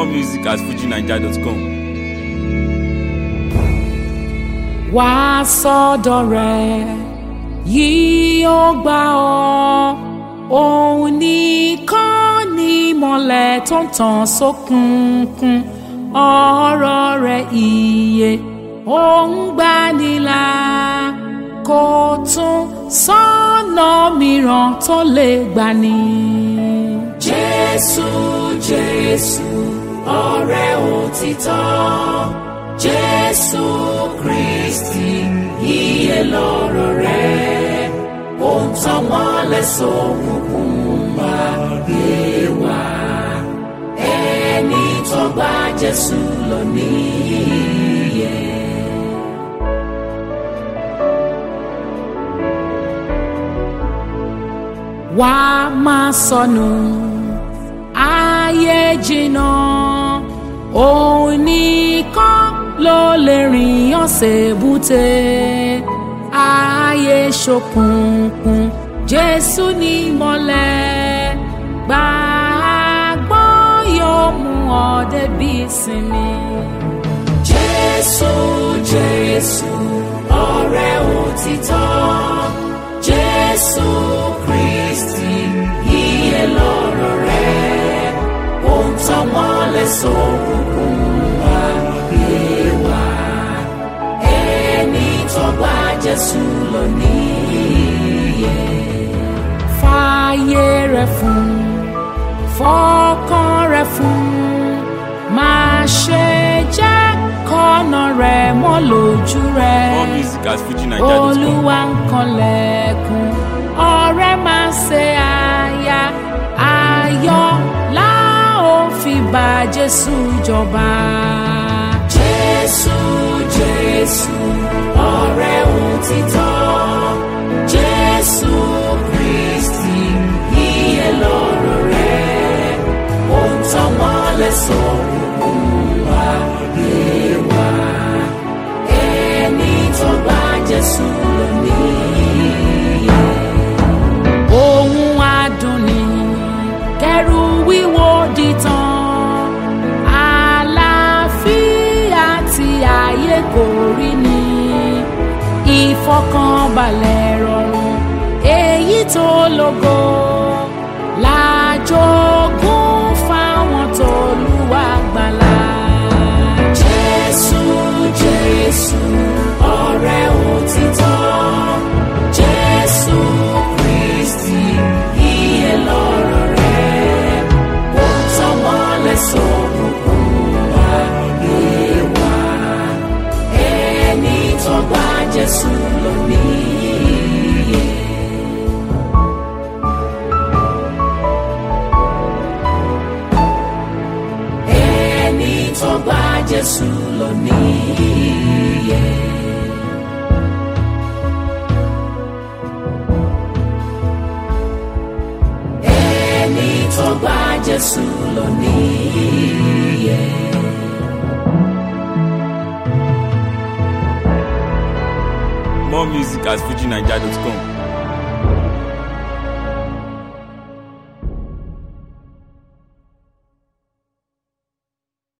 music at fujinaija.com. Wá sọ́dọ̀ rẹ̀ yìí ó gbà ọ́, òun nìkan ni ìmọ́lẹ̀ tó ń tàn sókùnkùn, ọ̀rọ̀ rẹ̀ ìyè òun gbanilà, kò tún sọ́nà mìíràn tó lè gbani. Jésù, Jésù, ọ̀rẹ́ òtítọ́, Jésù Kristi, ìyè lọ̀rọ̀ rẹ̀, ó ń tàn mọ́lẹ̀ sókùnkùn ayé wa. Ẹni tó gba Jésù lọ níyè. Wá máa sọnù, ayé jìnnà, òun nìkan ló lè rìn ọ̀sẹ̀ búte. Ayé ṣókùnkùn, Jésù ní ìmọ́lẹ̀, gbàgbọ́ yóò mú ọ débi ìsinmi. Jésù, Jésù, ọ̀rẹ́ òtítọ́, Jésù Kristi, ìyè lọ̀rọ̀ rẹ̀, ó ń tàn mọ́lẹ̀ sókùnkùn ayé wa. Ẹni tó gba Jésù lọ níyè. Fààyè rẹ̀ fún, fọkàn rẹ̀ fún, má ṣe jẹ́ kọ́nà rẹ̀ mọ́ lójú rẹ̀. More music at fujinaija.com. Olúwa ń kanlẹ̀kùn, ọ̀rẹ́ máa ṣe àyà, ayọ̀ la ó fi bá Jésù jọba. Jésù, Jésù, ọ̀rẹ́ òtítọ́, Jésù Kristi, ìyè lọ̀rọ̀ rẹ̀, ó ń tàn mọ́lẹ̀ sókùnkùn ayé wa. Ẹni tó gba Jésù lọ níyè. Ohun adùn ni kẹrù wíwo dìtàn, àlàáfíà tí ayé kò rí ni, ìfọkànbalẹ̀ rọrùn èyí tó lógo, lájogún fáwọn t'Olúwa gbàlà. Jésù, Jésù, ọ̀rẹ́ òtítọ́, Jésù Kristi, ìyè lọ̀rọ̀ rẹ̀, ó ń tàn mọ́lẹ̀ sókùnkùn ayé wa. Ẹni tó gba Jésù lọ níyè. Ẹni tó gba Jésù lọ níyè. Ẹni tó gba Jésù lọ níyè. More music at fujinaija.com.